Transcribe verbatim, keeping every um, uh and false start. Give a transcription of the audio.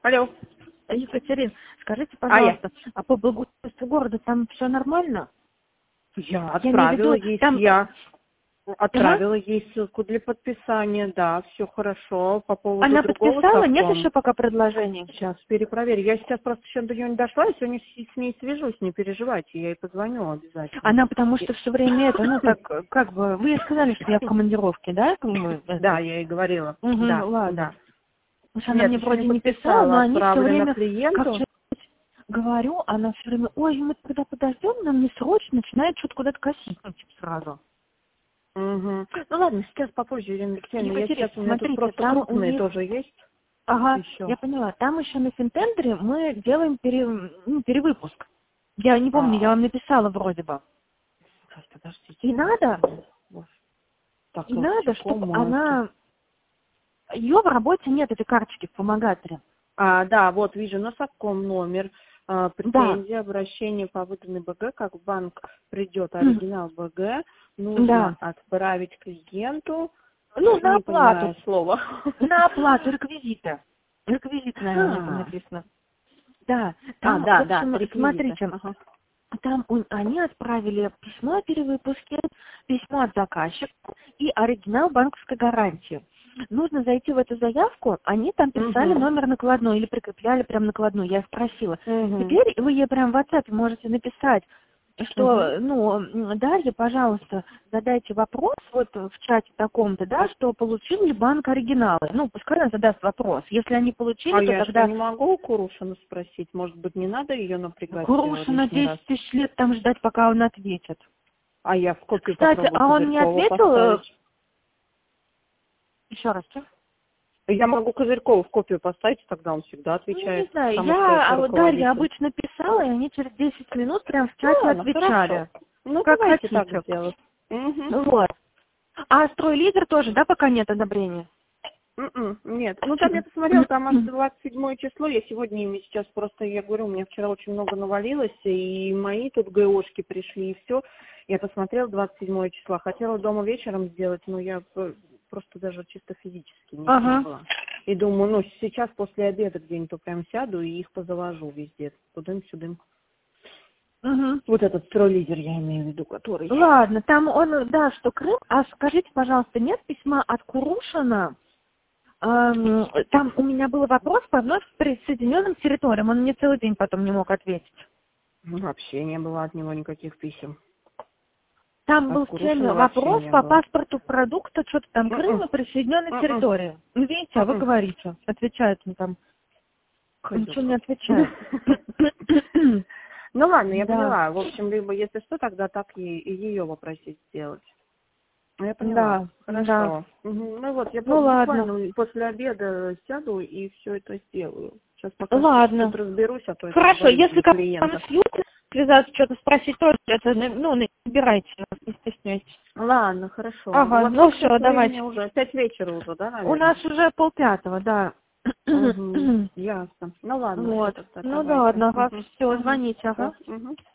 Алло. Екатерина, скажите, А я? пожалуйста, а по благоустройству города там все нормально? Я Я имею в отправила виду, ей, там... я Ага. отправила ей ссылку для подписания, да, все хорошо. По поводу Она другого подписала? Нет совком. еще пока предложений? Сейчас перепроверю. Я сейчас просто еще до нее не дошла, я сегодня с с ней свяжусь, не переживайте, я ей позвоню обязательно. Она потому И- что все время это, ну так, как бы, вы ей сказали, что я в командировке, да? Как бы, это? Да, я ей говорила. Угу, Да, ладно. да. Потому что она Нет, мне еще не вроде не писала, подписала, но они все отправлена время, как клиенту. же говорю, она все время, ой, мы когда подождем, нам не срочно, начинает что-то куда-то косить, ну, типа сразу. Угу. Ну ладно, сейчас попозже, Ирина Алексеевна, я Екатерина, сейчас, у меня тут смотрите, просто там у крупные них... тоже есть Ага, еще. я поняла. Там еще на Финтендере мы делаем пере, ну, перевыпуск. Я не помню, я А, вам написала вроде бы. сейчас, подождите. И надо, Вот. Так, и надо, чтобы маркет. она... Ее в работе нет, этой карточки в помогаторе. А, да, вот вижу на совком номер, а, Да, претензия, обращение по выданной БГ, как в банк придет оригинал БГ, да. нужно отправить клиенту, Ну, на не оплату. понимаю слова. На оплату реквизита. Реквизит, наверное, у них там Ага. написано. Да, А, там, в да, да, общем, реквизиты. смотрите, Ага. там у- они отправили письмо о перевыпуске, письмо от заказчика и оригинал банковской гарантии. Нужно зайти в эту заявку, они там писали Угу. номер накладной или прикрепляли прям накладную, я спросила. Угу. Теперь вы ей прям в WhatsApp можете написать, Угу. что, ну, м, Дарья, пожалуйста, задайте вопрос вот в чате таком-то, да, что получил ли банк оригиналы. Ну, пускай она задаст вопрос. Если они получили, А то я что, тогда не могу у Курушина спросить? Может быть, не надо ее напрягать э, Курушина лишний раз? десять тысяч лет там ждать, пока он ответит. А я в копию Кстати, попробую а он не Козырькова ответил? э, поставить. Еще раз, что? Я могу Козырькова в копию поставить, тогда он всегда Ну, не отвечает, знаю, потому что я, это а вот Дарья руководитель. обычно писала, и они через десять минут прям в чате Ладно, хорошо. отвечали. Ну, Как давайте так хотите. сделать. Угу. Вот. А строй-лидер тоже, да, пока нет одобрения? М-м, Нет, ну там я посмотрела, там аж двадцать седьмое число, я сегодня ими сейчас просто, я говорю, у меня вчера очень много навалилось, и мои тут ГОшки пришли, и все. Я посмотрела двадцать седьмое числа, хотела дома вечером сделать, но я п- просто даже чисто физически не Ага. смогла. И думаю, ну сейчас после обеда где-нибудь прям сяду и их позаложу везде, тудым-сюдым. Угу. Вот этот строй-лидер я имею в виду, который... Ладно, там он, да, что Крым. А скажите, пожалуйста, нет письма от Курушина? Эм, там у меня был вопрос по вновь присоединенным территориям. Он мне целый день потом не мог ответить. Ну, вообще не было от него никаких писем. Там От был Курушина цельный вообще вопрос не по было. паспорту продукта, что-то там Крым М-м, и присоединенной м-м, территории. Ну, видите, а вы м-м. говорите. Отвечает он там. Ничего не Козёл. отвечает. Ну ладно, я Да, поняла. В общем, либо если что, тогда так и, и ее попросить сделать. Ну, я поняла. да, да. Хорошо. Мгм. Ну вот, я по- Ну, ладно. буквально после обеда сяду и все это сделаю. Сейчас пока что Ладно. чуть-чуть разберусь, а то это Хорошо, говорю если для как там клиента. с Юлей связаться, что-то спросить, тоже это, ну, набирайте нас, не стесняйтесь. Ладно, хорошо. У Ага, вас ну сколько все, сейчас времени давайте. уже? Пять вечера уже, да, У наверное? нас уже полпятого, да. Угу. Ясно. Ну ладно, все Вот. тогда, Ну да давайте. ладно, ага, Угу. все, Угу. звоните, ага. Все. Угу.